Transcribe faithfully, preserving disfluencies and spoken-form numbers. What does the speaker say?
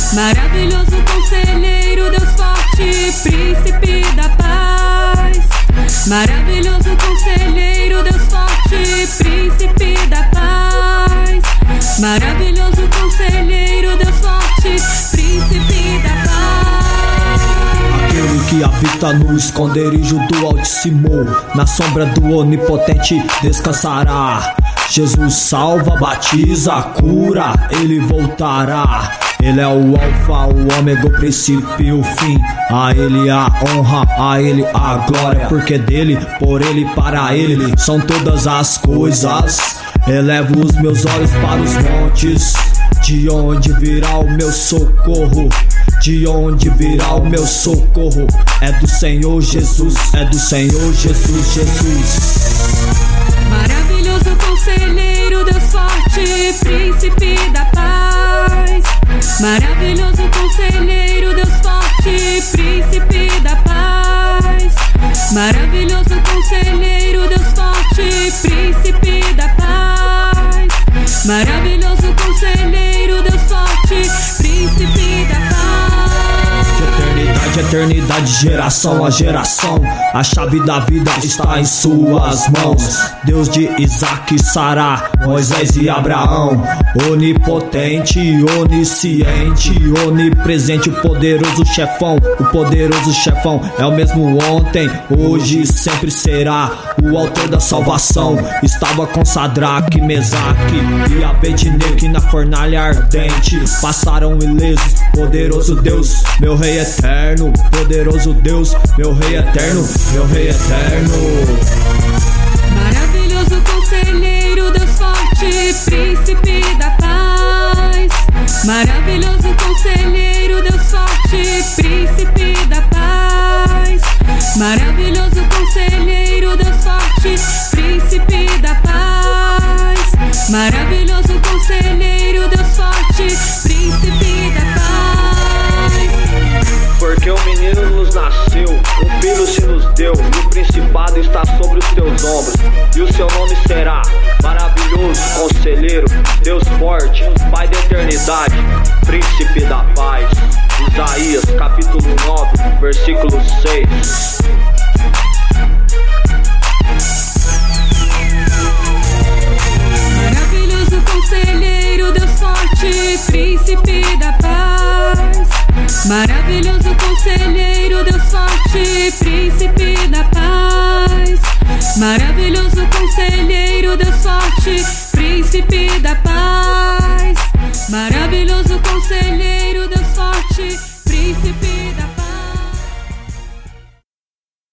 Maravilhoso conselheiro, Deus forte, príncipe da paz. Maravilhoso conselheiro, Deus forte, príncipe da paz. Maravilhoso conselheiro, Deus forte, príncipe da paz. Aquele que habita no esconderijo do Altíssimo, na sombra do Onipotente descansará. Jesus salva, batiza, cura, Ele voltará. Ele é o alfa, o ômega, o princípio e o fim. A Ele a honra, a Ele a glória, porque dele, por Ele, para Ele são todas as coisas. Elevo os meus olhos para os montes, de onde virá o meu socorro? De onde virá o meu socorro? É do Senhor Jesus, é do Senhor Jesus, Jesus. Maravilhoso conselheiro, Deus forte, príncipe da paz. Maravilhoso conselheiro, Deus forte, príncipe da paz. Maravilhoso conselheiro, Deus forte, príncipe da paz. Maravilhoso conselheiro, Deus forte, príncipe da paz. De eternidade, eternidade, geração a geração, a chave da vida está em suas mãos. Deus de Isaac, Sara, Moisés e Abraão, onipotente, onisciente, onipresente, o poderoso chefão. O poderoso chefão é o mesmo ontem, hoje e sempre será. O autor da salvação estava com Sadraque, Mesaque e Abednego, que na fornalha ardente passaram ilesos. Poderoso Deus, meu rei eterno. Poderoso Deus, meu rei eterno, meu rei eterno. Maravilhoso conselheiro, Deus forte, príncipe da paz. Maravilhoso conselheiro, Deus forte, príncipe da paz. Maravilhoso conselheiro, Deus forte, príncipe da paz. Maravilhoso conselheiro, Deus forte, príncipe da paz. Porque um menino nos nasceu, um filho se nos deu, e o principado está sobre os teus ombros. E o seu nome será Maravilhoso Conselheiro, Deus Forte, Pai da Eternidade, Príncipe da Paz. Isaías capítulo nove, versículo seis. Maravilhoso conselheiro, Deus forte, príncipe da paz. Maravilhoso conselheiro, Deus forte, príncipe da paz. Maravilhoso conselheiro, Deus forte, príncipe da paz. Maravilhoso conselheiro, Deus forte.